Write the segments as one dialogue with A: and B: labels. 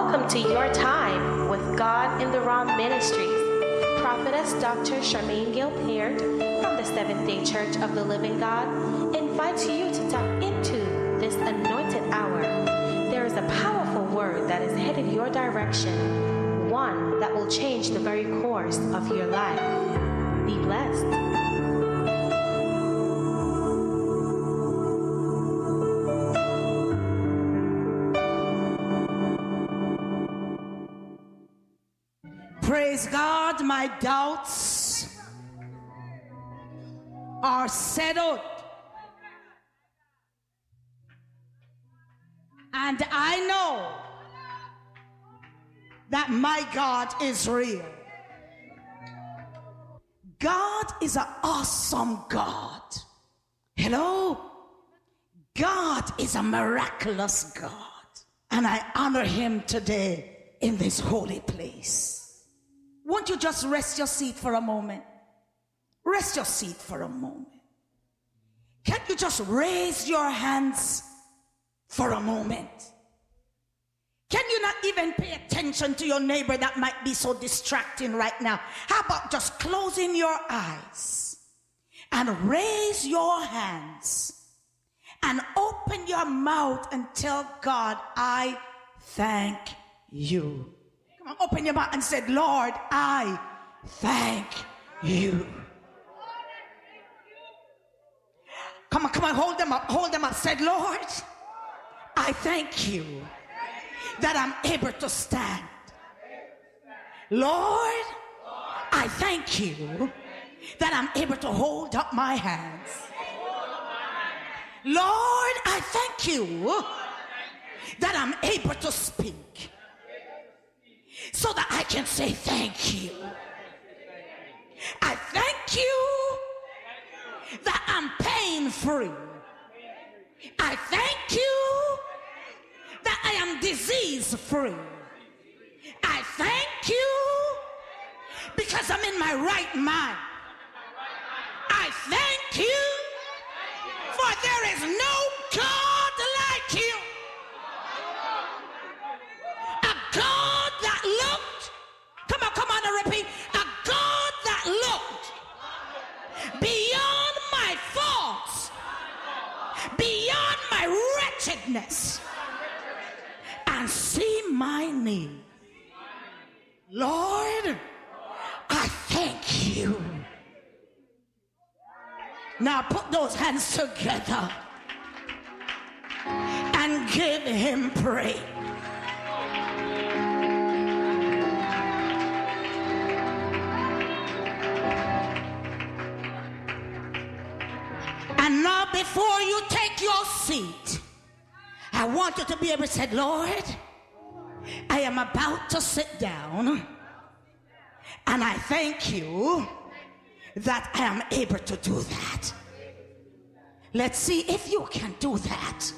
A: Welcome to Your Time with God in the Raw Ministries. Prophetess Dr. Charmaine Gilpert from the Seventh-day Church of the Living God invites you to tap into this anointed hour. There is a powerful word that is headed your direction, one that will change the very course of your life. Be blessed.
B: Praise God, my doubts are settled. And I know that my God is real. God is an awesome God. Hello? God is a miraculous God. And I honor him today in this holy place. Won't you just rest your seat for a moment? Rest your seat for a moment. Can't you just raise your hands for a moment? Can you not even pay attention to your neighbor that might be so distracting right now? How about just closing your eyes and raise your hands and open your mouth and tell God, I thank you. Come on, open your mouth and say, Lord, I thank you. Come on, hold them up. Say, Lord, I thank you that I'm able to stand. Lord, I thank you that I'm able to hold up my hands. Lord, I thank you that I'm able to speak so that I can say thank you. I thank you that I'm pain-free. I thank you that I am disease-free. I thank you because I'm in my right mind. I thank you for there is no God like you. A God that looked, come on and repeat, a God that looked beyond my faults, beyond my wretchedness, and see my need. Lord, I thank you. Now put those hands together and give him praise. And now before you take your seat, I want you to be able to say, Lord, I am about to sit down, and I thank you that I am able to do that. Let's see if you can do that.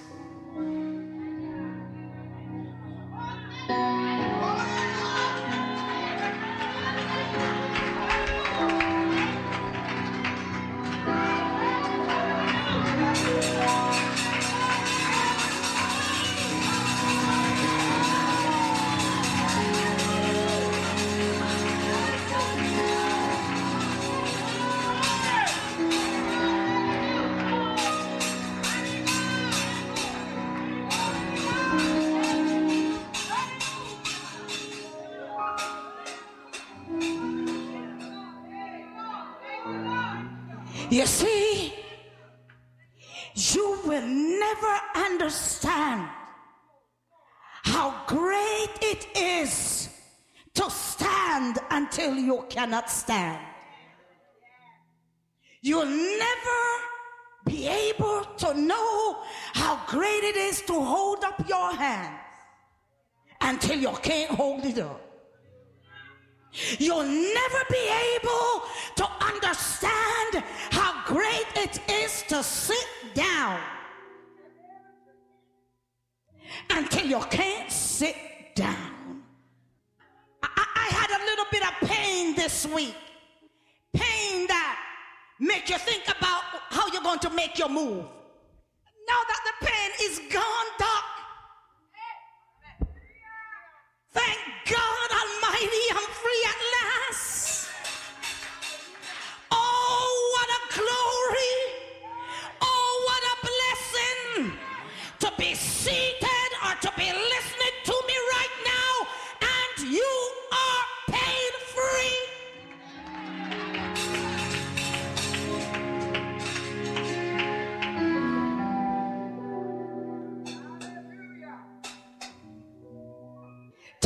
B: You see, you will never understand how great it is to stand until you cannot stand. You'll never be able to know how great it is to hold up your hands until you can't hold it up. You'll never be able to understand how great it is to sit down until you can't sit down. I had a little bit of pain this week. Pain that make you think about how you're going to make your move. Now that the pain is gone, Doc,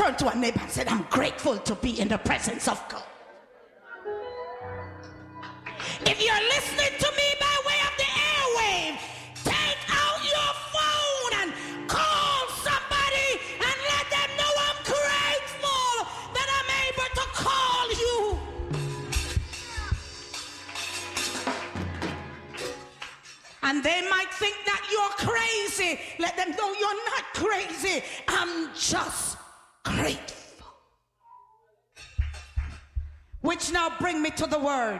B: Turn to a neighbor and say, I'm grateful to be in the presence of God. If you're listening to me by way of the airwave, take out your phone and call somebody and let them know I'm grateful that I'm able to call you. And they might think that you're crazy. Let them know you're not crazy. I'm just grateful. Which now bring me to the word.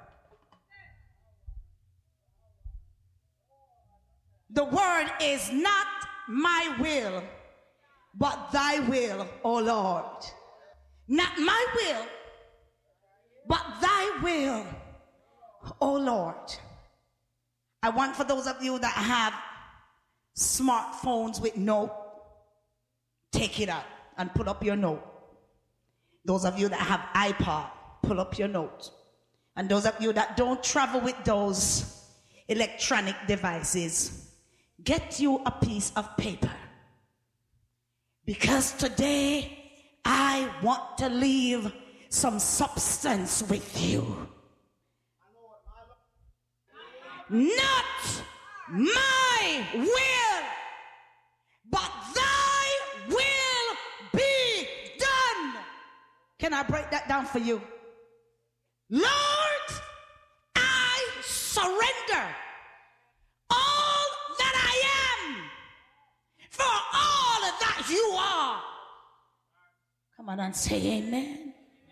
B: The word is not my will, but thy will, O Lord. Not my will, but thy will, O Lord. I want for those of you that have smartphones with note, take it out and put up your note. Those of you that have iPod, pull up your note. And those of you that don't travel with those electronic devices, get you a piece of paper. Because today I want to leave some substance with you. Not my will, but thy will be done. Can I break that down for you? Lord, I surrender all that I am for all that you are. Come on and say amen.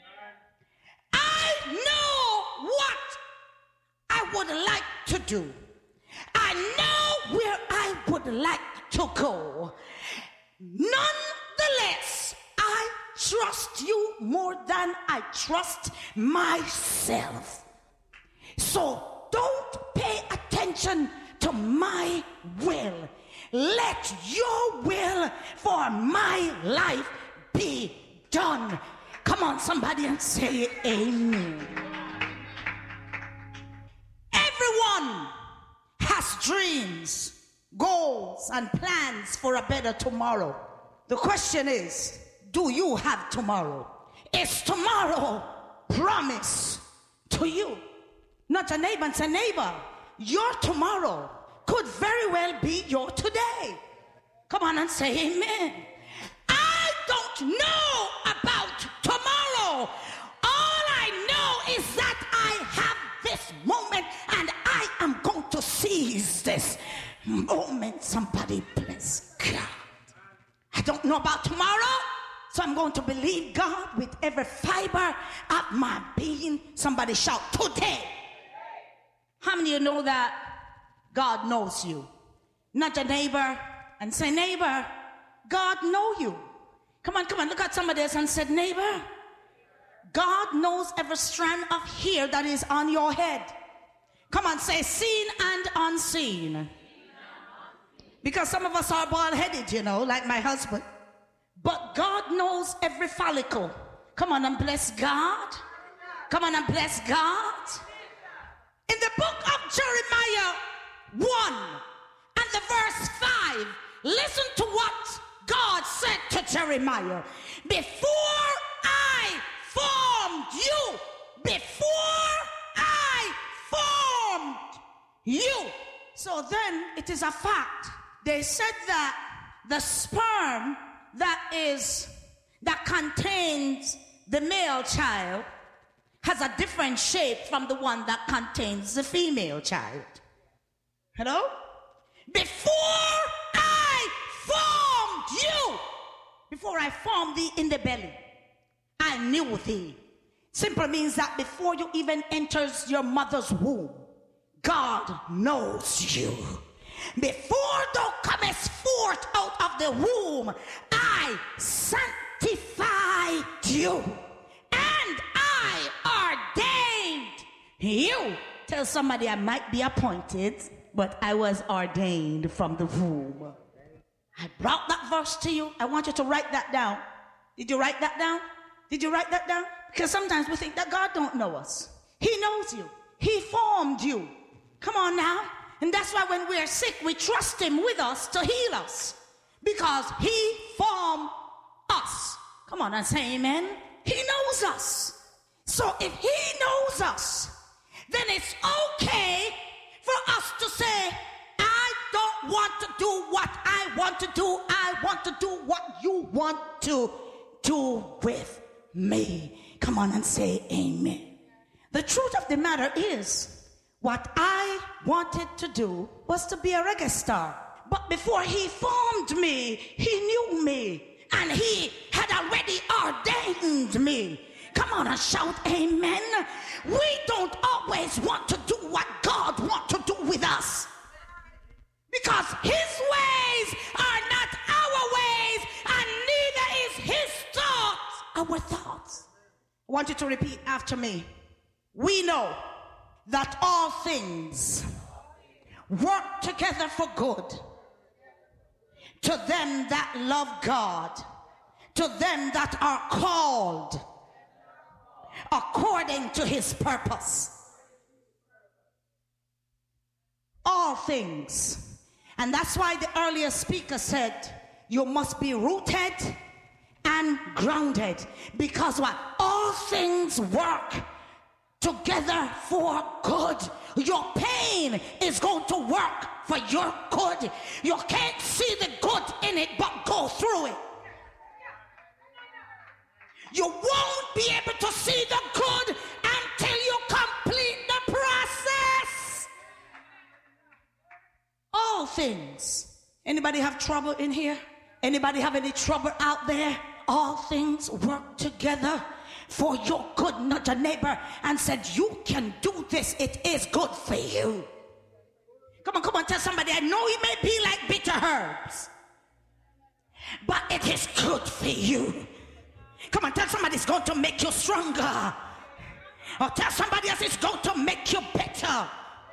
B: I know what I would like to do. I know where I would like to go. Nonetheless, I trust you more than I trust myself. So don't pay attention to my will. Let your will for my life be done. Come on, somebody, and say amen. Everyone has dreams, goals, and plans for a better tomorrow. The question is, do you have tomorrow? Is tomorrow promised to you? Not your neighbor, and say, neighbor, your tomorrow could very well be your today. Come on and say amen. I don't know about tomorrow. All I know is that I have this moment and I am going to seize this moment. Somebody bless God. I don't know about tomorrow, so I'm going to believe God with every fiber of my being. Somebody shout today. How many of you know that God knows you? Not your neighbor, and say, neighbor, God knows you. Come on, look at somebody else and say, neighbor, God knows every strand of hair that is on your head. Come on, say seen and unseen. Because some of us are bald-headed, you know, like my husband. But God knows every follicle. Come on and bless God. Come on and bless God. In the book of Jeremiah 1 and the verse 5, listen to what God said to Jeremiah. Before I formed you, So then it is a fact. They said that the sperm that contains the male child has a different shape from the one that contains the female child. Hello? Before I formed thee in the belly, I knew thee. Simply means that before you even enters your mother's womb, God knows you. Before thou comest forth out of the womb, I sanctified you, and I ordained you. Tell somebody, I might be appointed, but I was ordained from the womb. I brought that verse to you. I want you to write that down. Did you write that down? Did you write that down? Because sometimes we think that God don't know us. He knows you. He formed you. Come on now. And that's why when we're sick, we trust him with us to heal us. Because he formed us. Come on and say amen. He knows us. So if he knows us, then it's okay for us to say, I don't want to do what I want to do. I want to do what you want to do with me. Come on and say amen. The truth of the matter is, what I wanted to do was to be a reggae star. But before he formed me, he knew me. And he had already ordained me. Come on and shout amen. We don't always want to do what God wants to do with us. Because his ways are not our ways, and neither is his thoughts our thoughts. I want you to repeat after me. We know that all things work together for good to them that love God, to them that are called according to his purpose. All things. And that's why the earlier speaker said, you must be rooted and grounded. Because what? All things work together for good. Your pain is going to work for your good. You can't see the good in it, but go through it. You won't be able to see the good until you complete the process. All things. Anybody have trouble in here? Anybody have any trouble out there? All things work together for your good. Not your neighbor and said, you can do this. It is good for you. Come on, tell somebody, I know it may be like bitter herbs, but it is good for you. Come on, tell somebody it's going to make you stronger. Or tell somebody else it's going to make you better.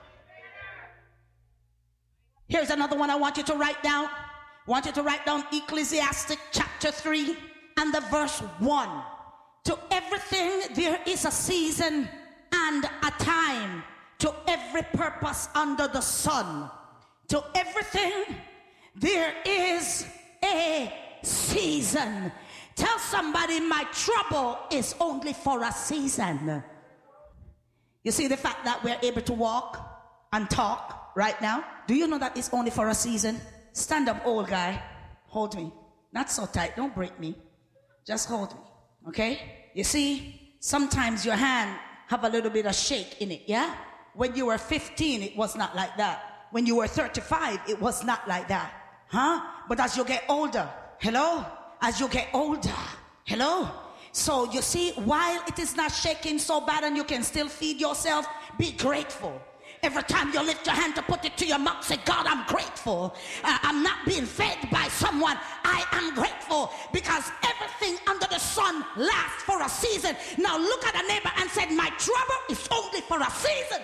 B: Here's another one I want you to write down. I want you to write down Ecclesiastes chapter 3 and the verse 1. To everything there is a season and a time, to every purpose under the sun. To everything there is a season. Tell somebody, my trouble is only for a season. You see the fact that we're able to walk and talk right now? Do you know that it's only for a season? Stand up, old guy. Hold me. Not so tight. Don't break me. Just hold me. Okay? You see, sometimes your hand have a little bit of shake in it, yeah? When you were 15, it was not like that. When you were 35, it was not like that. Huh? But as you get older, hello? As you get older, hello? So you see, while it is not shaking so bad and you can still feed yourself, be grateful. Every time you lift your hand to put it to your mouth, say, God, I'm grateful. I'm not being fed by someone. I am grateful because everything under the sun lasts for a season. Now look at a neighbor and say, my trouble is only for a season.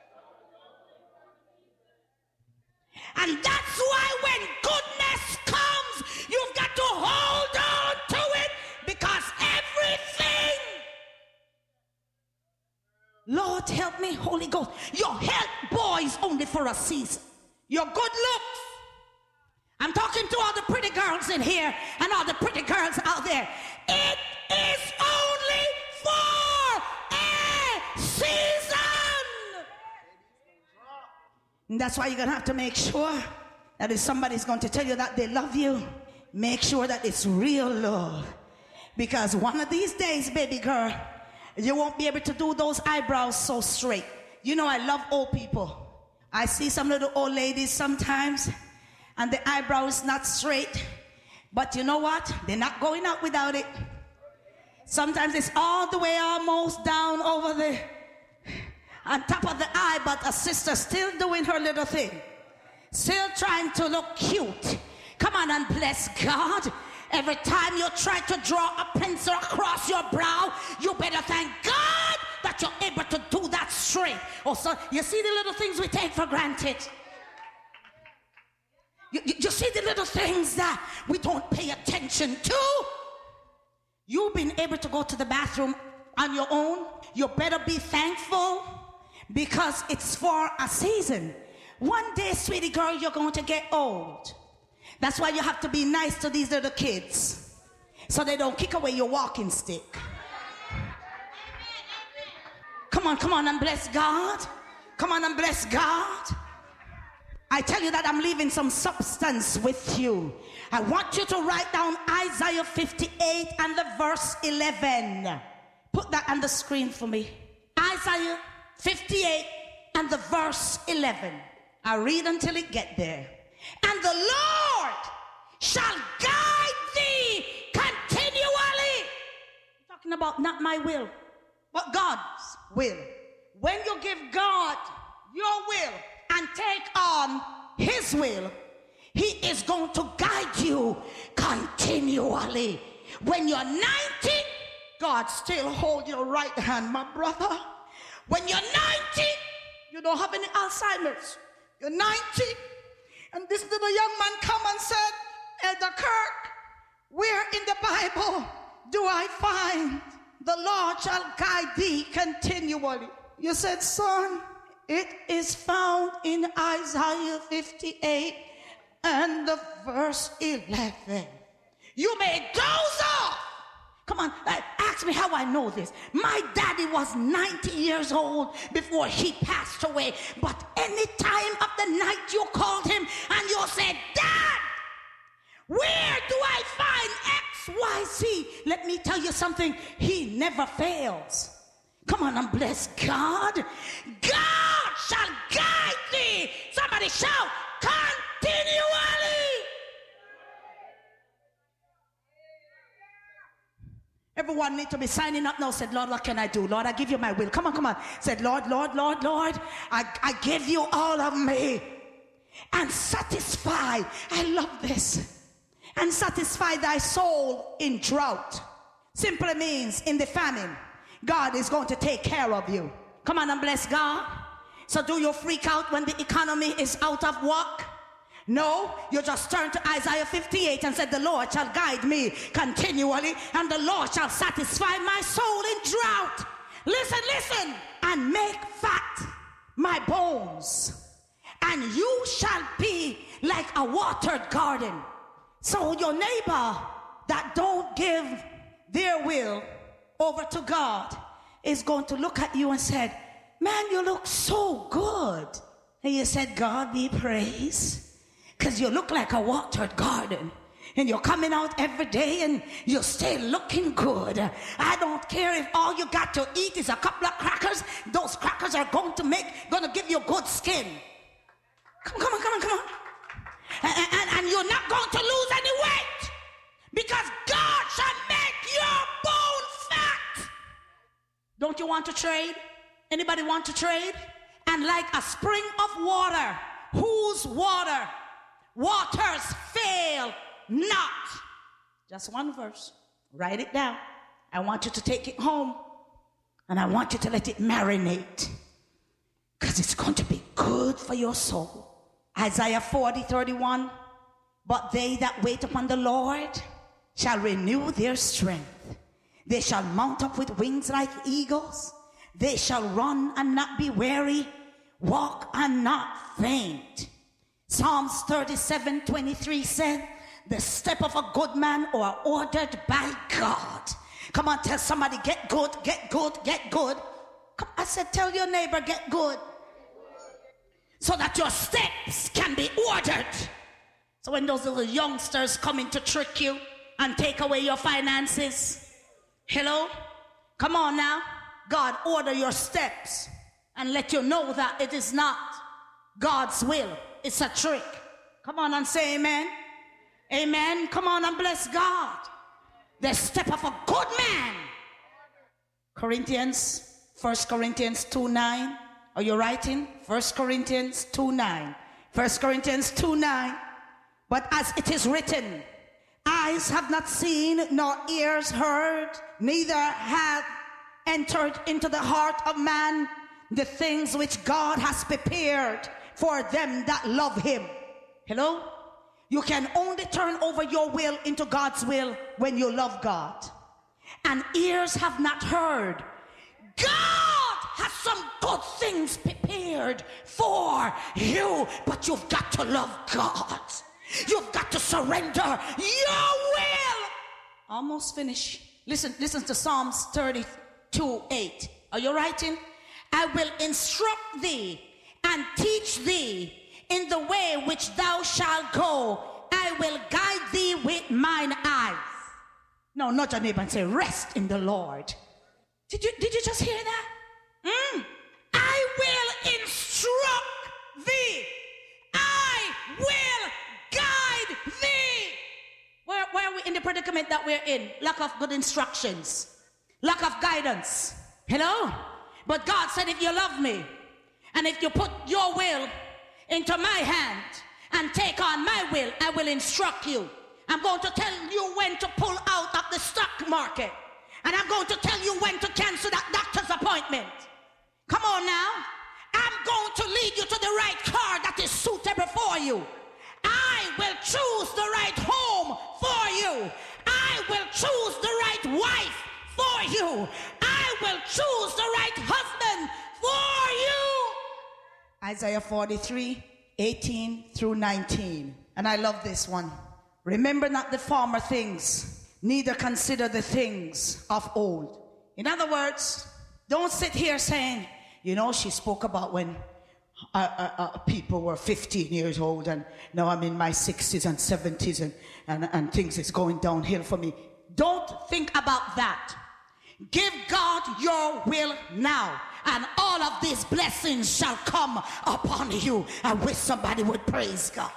B: And that's why when goodness comes, you've got to hold on to it, because everything, Lord help me, Holy Ghost, your health, boy, is only for a season. Your good looks, I'm talking to all the pretty girls in here and all the pretty girls out there, it is only for a season. And that's why you're going to have to make sure that if somebody's going to tell you that they love you, make sure that it's real love. Because one of these days, baby girl, you won't be able to do those eyebrows so straight. You know, I love old people. I see some little old ladies sometimes, and the eyebrow is not straight. But you know what? They're not going out without it. Sometimes it's all the way almost down over the on top of the eye, but a sister still doing her little thing, still trying to look cute. Come on and bless God. Every time you try to draw a pencil across your brow, you better thank God that you're able to do that straight. Also, you see the little things we take for granted. You see the little things that we don't pay attention to. You've been able to go to the bathroom on your own. You better be thankful, because it's for a season. One day, sweetie girl, you're going to get old. That's why you have to be nice to these little kids. so they don't kick away your walking stick. Come on and bless God. Come on and bless God. I tell you that I'm leaving some substance with you. I want you to write down Isaiah 58 and the verse 11. Put that on the screen for me. Isaiah 58 and the verse 11. I'll read until it get there. And the Lord shall guide thee continually. I'm talking about not my will, but God's will. When you give God your will and take on his will, he is going to guide you continually. When you're 90, God still hold your right hand, my brother. When you're 90, you don't have any Alzheimer's. You're 90, and this little young man come and said, Elder Kirk, where in the Bible do I find the Lord shall guide thee continually? You said, son, it is found in Isaiah 58 and the verse 11. You may doze off. Come on, ask me how I know this. My daddy was 90 years old before he passed away. But any time of the night you called him and you said, Dad, where do I find X, Y, Z? Let me tell you something. He never fails. Come on and bless God. God shall guide thee. Somebody shout, continually. Everyone need to be signing up now. Said, Lord, what can I do? Lord, I give you my will. Come on. Said, Lord, I give you all of me. And satisfy. I love this. And satisfy thy soul in drought. Simply means in the famine, God is going to take care of you. Come on and bless God. So do you freak out when the economy is out of work? No, you just turn to Isaiah 58 and said, the Lord shall guide me continually, and the Lord shall satisfy my soul in drought. Listen, and make fat my bones, and you shall be like a watered garden. So your neighbor that don't give their will over to God is going to look at you and said, man, you look so good. And you said, God be praised. Because you look like a watered garden. And you're coming out every day and you're still looking good. I don't care if all you got to eat is a couple of crackers. Those crackers are going to give you good skin. Come on. And you're not going to lose any weight. Because God shall make your bones fat. Don't you want to trade? Anybody want to trade? And like a spring of water, whose waters fail not. Just one verse. Write it down. I want you to take it home. And I want you to let it marinate. Because it's going to be good for your soul. Isaiah 40:31. But they that wait upon the Lord shall renew their strength. They shall mount up with wings like eagles. They shall run and not be weary. Walk and not faint. Psalms 37:23 said, the step of a good man are ordered by God. Come on, tell somebody, get good. Come, I said, tell your neighbor, get good. So that your steps can be ordered. So when those little youngsters come in to trick you and take away your finances, hello? Come on now. God order your steps and let you know that it is not God's will. It's a trick. Come on and say amen. Amen. Come on and bless God. The step of a good man. 1 Corinthians 2:9. Are you writing? 1 Corinthians 2:9. 1 Corinthians 2:9. But as it is written, eyes have not seen, nor ears heard, neither have entered into the heart of man the things which God has prepared for them that love him. Hello? You can only turn over your will into God's will when you love God. And ears have not heard. God has some good things prepared for you, but you've got to love God. You've got to surrender your will Almost finished. Listen to Psalms 32:8. Are you writing? I will instruct thee and teach thee in the way which thou shalt go. I will guide thee with mine eyes. No, not your neighbor and say, rest in the Lord. Did you just hear that? I will instruct thee. I will guide thee. Where are we in the predicament that we're in? Lack of good instructions. Lack of guidance. Hello? But God said, if you love me, and if you put your will into my hand and take on my will, I will instruct you. I'm going to tell you when to pull out of the stock market. And I'm going to tell you when to cancel that doctor's appointment. Come on now. I'm going to lead you to the right car that is suitable for you. I will choose the right home for you. I will choose the right wife for you. I will choose the right husband for you. Isaiah 43:18 through 19. And I love this one. Remember not the former things, neither consider the things of old. In other words, don't sit here saying, you know, she spoke about when people were 15 years old and now I'm in my 60s and 70s and things is going downhill for me. Don't think about that. Give God your will now, and all of these blessings shall come upon you. I wish somebody would praise God.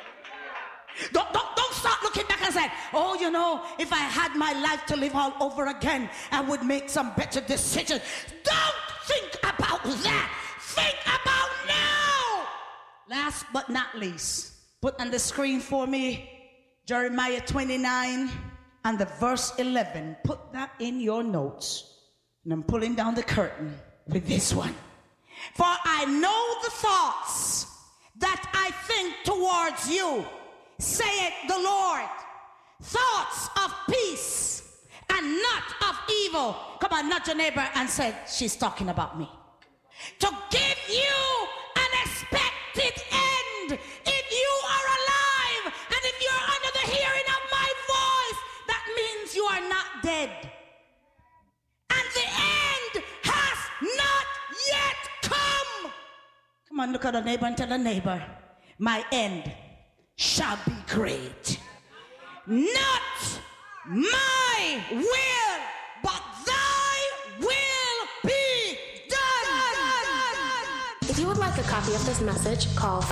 B: Don't start looking back and say, oh, you know, if I had my life to live all over again, I would make some better decisions. Don't think about that. Think about now. Last but not least, put on the screen for me Jeremiah 29 and the verse 11. Put that in your notes. And I'm pulling down the curtain with this one. For I know the thoughts that I think towards you, saith the Lord, thoughts of peace and not of evil. Come on, nudge your neighbor and say, she's talking about me. To give you an expected end. If you are alive and if you're under the hearing of my voice, that means you are not dead. And the end has not yet come. Come on, look at the neighbor and tell the neighbor, my end shall be great. Not my will, but thy will be done.
A: If you would like a copy of this message, call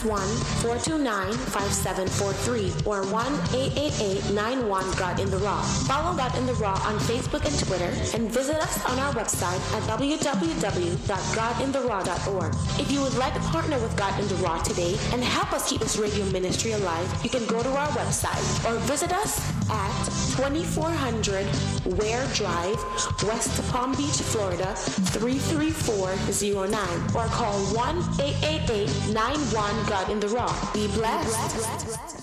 A: 561-429-5743 or 1-888-91-GOD in the Raw. Follow God in the Raw on Facebook and Twitter, and visit us on our website at www.godintheraw.org. If you would like to partner with God in the Raw today and help us keep this radio ministry alive, you can go to our website or visit us at 2400 Ware Drive, West Palm Beach, Florida 33409, or call 1-888-91-GOD in the Raw. Be blessed.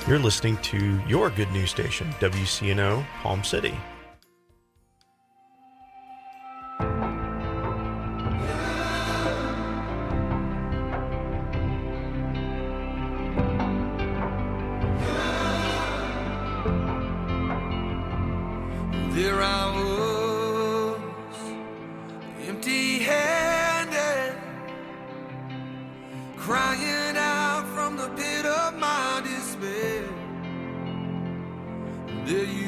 C: You're listening to your good news station, WCNO Palm City.
D: There I was, empty-handed, crying out from the pit of my despair. There you